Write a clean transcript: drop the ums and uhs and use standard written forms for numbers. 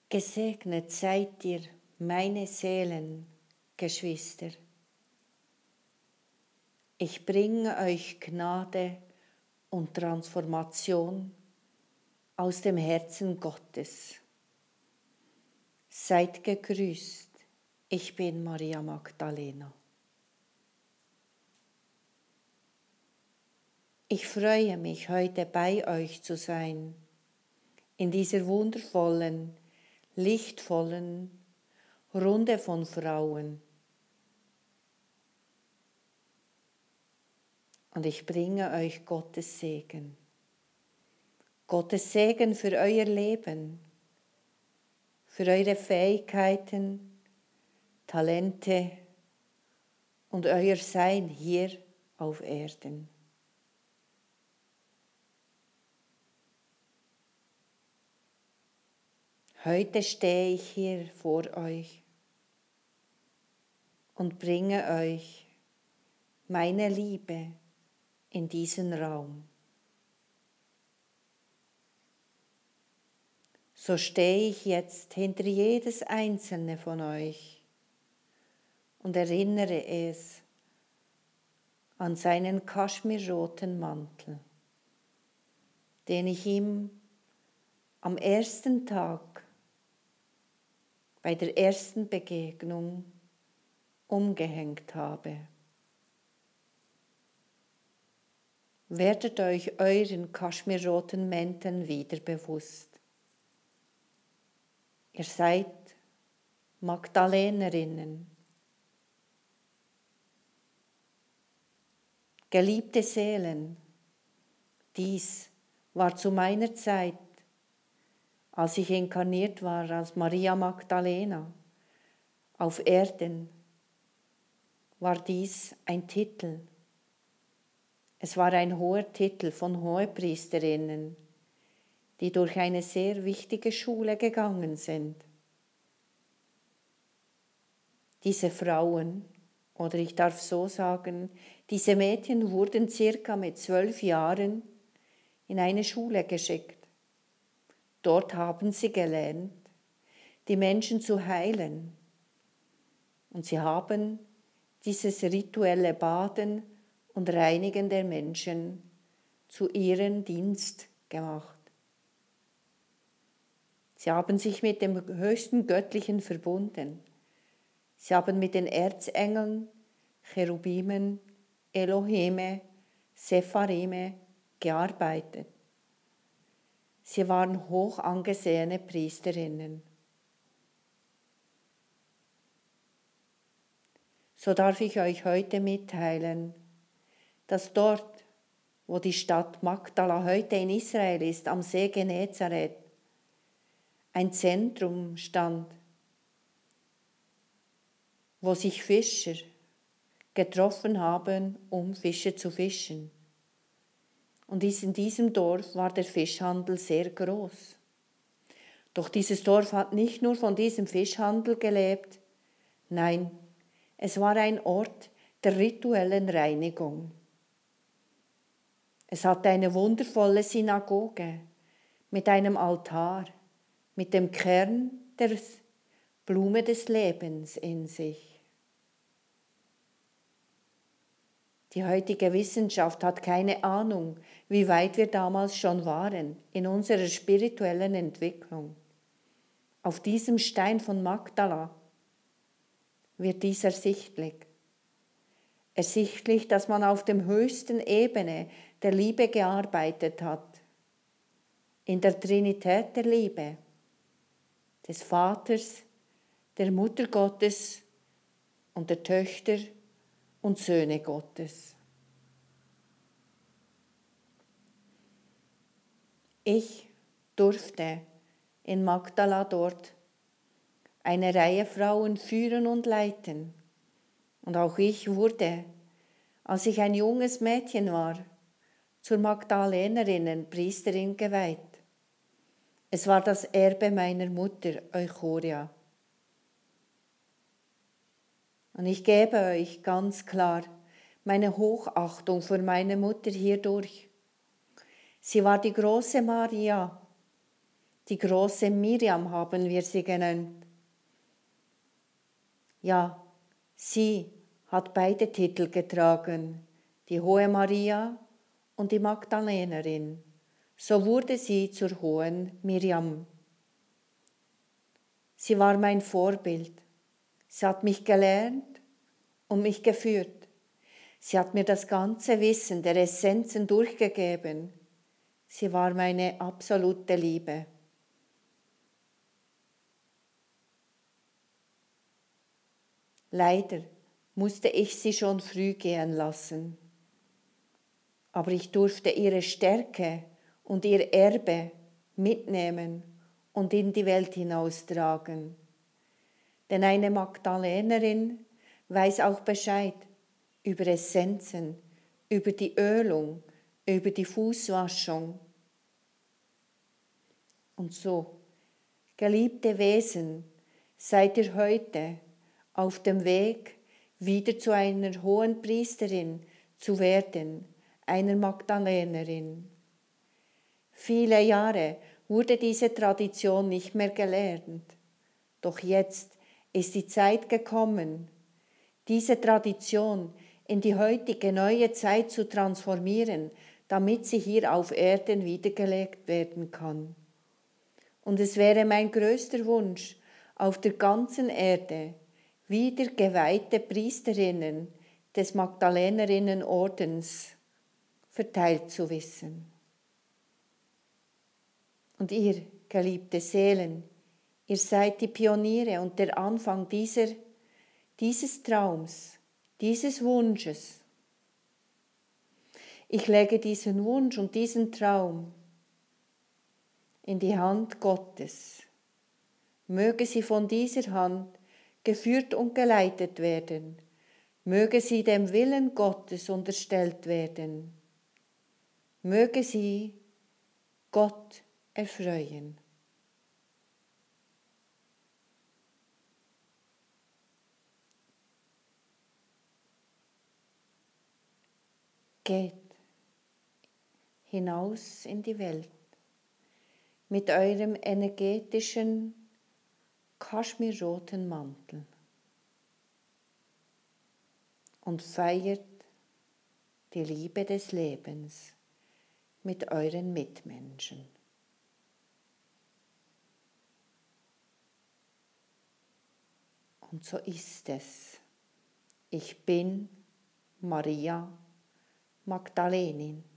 Gesegnet seid ihr, meine Seelen, Geschwister. Ich bringe euch Gnade und Transformation aus dem Herzen Gottes. Seid gegrüßt, ich bin Maria Magdalena. Ich freue mich, heute bei euch zu sein, in dieser wundervollen, lichtvollen Runde von Frauen. Und ich bringe euch Gottes Segen. Gottes Segen für euer Leben, für eure Fähigkeiten, Talente und euer Sein hier auf Erden. Heute stehe ich hier vor euch und bringe euch meine Liebe in diesen Raum. So stehe ich jetzt hinter jedes einzelne von euch und erinnere es an seinen kaschmirroten Mantel, den ich ihm am ersten Tag bei der ersten Begegnung umgehängt habe. Werdet euch euren kaschmirroten Mänteln wieder bewusst. Ihr seid Magdalenerinnen, geliebte Seelen. Dies war zu meiner Zeit, als ich inkarniert war als Maria Magdalena auf Erden, war dies ein Titel. Es war ein hoher Titel von Hohepriesterinnen, die durch eine sehr wichtige Schule gegangen sind. Diese Frauen, oder ich darf so sagen, diese Mädchen wurden circa mit 12 Jahren in eine Schule geschickt. Dort haben sie gelernt, die Menschen zu heilen. Und sie haben dieses rituelle Baden und Reinigen der Menschen zu ihrem Dienst gemacht. Sie haben sich mit dem höchsten Göttlichen verbunden. Sie haben mit den Erzengeln, Cherubimen, Elohime, Sepharime gearbeitet. Sie waren hoch angesehene Priesterinnen. So darf ich euch heute mitteilen, dass dort, wo die Stadt Magdala heute in Israel ist, am See Genezareth, ein Zentrum stand, wo sich Fischer getroffen haben, um Fische zu fischen. Und in diesem Dorf war der Fischhandel sehr groß. Doch dieses Dorf hat nicht nur von diesem Fischhandel gelebt, nein, es war ein Ort der rituellen Reinigung. Es hatte eine wundervolle Synagoge mit einem Altar, mit dem Kern der Blume des Lebens in sich. Die heutige Wissenschaft hat keine Ahnung, wie weit wir damals schon waren in unserer spirituellen Entwicklung. Auf diesem Stein von Magdala wird dies ersichtlich. Ersichtlich, dass man auf der höchsten Ebene der Liebe gearbeitet hat. In der Trinität der Liebe, des Vaters, der Mutter Gottes und der Töchter und Söhne Gottes. Ich durfte in Magdala dort eine Reihe Frauen führen und leiten. Und auch ich wurde, als ich ein junges Mädchen war, zur Magdalenerinnenpriesterin geweiht. Es war das Erbe meiner Mutter, Euchoria. Und ich gebe euch ganz klar meine Hochachtung für meine Mutter hierdurch. Sie war die große Maria, Die große Miriam haben wir sie genannt. Ja, sie hat beide Titel getragen, die Hohe Maria und die Magdalenerin. So wurde sie zur Hohen Miriam. Sie war mein Vorbild. Sie hat mich gelernt und mich geführt. Sie hat mir das ganze Wissen der Essenzen durchgegeben. Sie war meine absolute Liebe. Leider musste ich sie schon früh gehen lassen. Aber ich durfte ihre Stärke und ihr Erbe mitnehmen und in die Welt hinaustragen. Denn eine Magdalenerin weiß auch Bescheid über Essenzen, über die Ölung, über die Fußwaschung. Und so, geliebte Wesen, seid ihr heute auf dem Weg, wieder zu einer hohen Priesterin zu werden, einer Magdalenerin. Viele Jahre wurde diese Tradition nicht mehr gelernt, doch jetzt ist die Zeit gekommen, diese Tradition in die heutige neue Zeit zu transformieren, damit sie hier auf Erden wiedergelegt werden kann. Und es wäre mein größter Wunsch, auf der ganzen Erde wieder geweihte Priesterinnen des Magdalenerinnenordens verteilt zu wissen. Und ihr, geliebte Seelen, ihr seid die Pioniere und der Anfang dieses Traums, dieses Wunsches. Ich lege diesen Wunsch und diesen Traum in die Hand Gottes. Möge sie von dieser Hand geführt und geleitet werden. Möge sie dem Willen Gottes unterstellt werden. Möge sie Gott erfreuen. Geht hinaus in die Welt mit eurem energetischen, kaschmirroten Mantel und feiert die Liebe des Lebens mit euren Mitmenschen. Und so ist es. Ich bin Maria Magdalenin.